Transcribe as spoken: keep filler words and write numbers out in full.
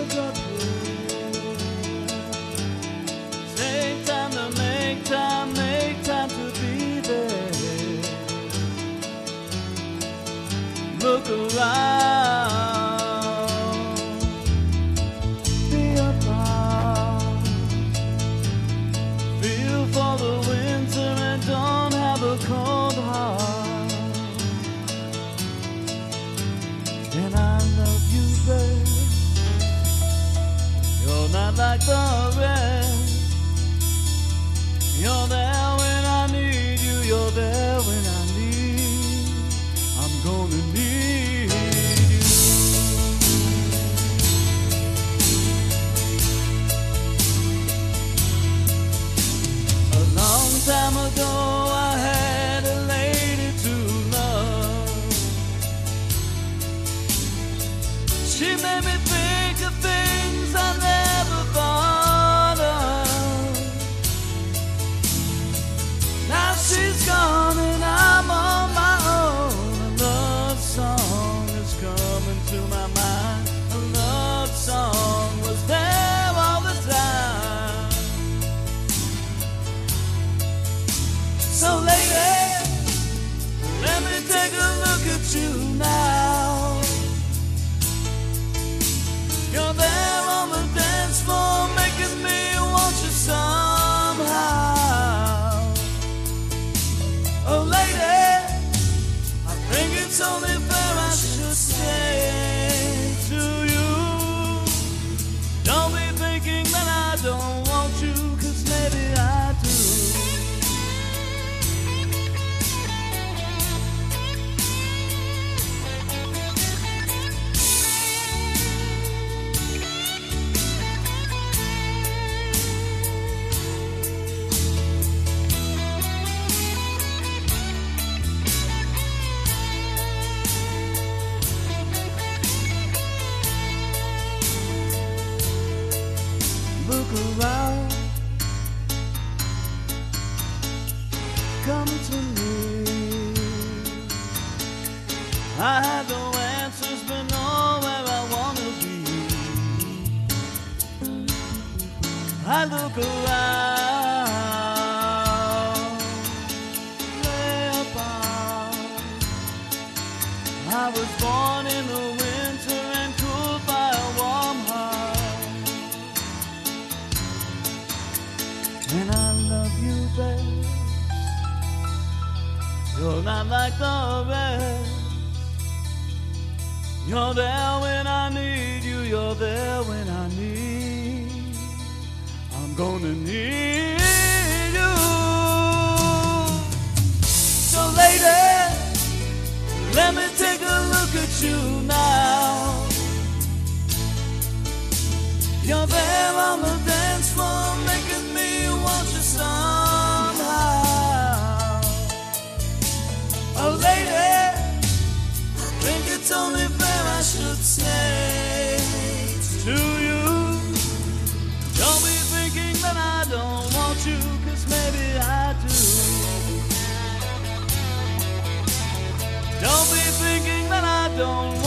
is up here. Take time to make time, make time to be there. Look around, be about. Feel for the winter and don't have a cold heart. And I love you, babe. You're not like the rest. You're there when I need you. You're there when I need. I'm gonna need you. A long time ago I had a lady to love. She made me think of things I never thought of. Now she's gone and I'm on my own. A love song is coming to my mind. A love song was there all the time. So lady, let me take a look at you now. You're there on the dance floor, making me want you somehow. Oh lady, I think it's only fair I should say to you. Don't be thinking that I don't want you, 'cause maybe I do. Look around, come to me. I have no answers, but know where I wanna be. I look around, lay about. I was born in the winter and cooled by a warm heart. And I love you, babe. You're not like the rest. You're there when I need you. You're there when I need. I'm gonna need you. So lady, let me take a look at you now. You're there on the dance floor, making me want you somehow. Oh lady, I think it's only fair I should say to you. Don't be thinking that I don't want you, 'cause maybe I do. Don't be thinking that I don't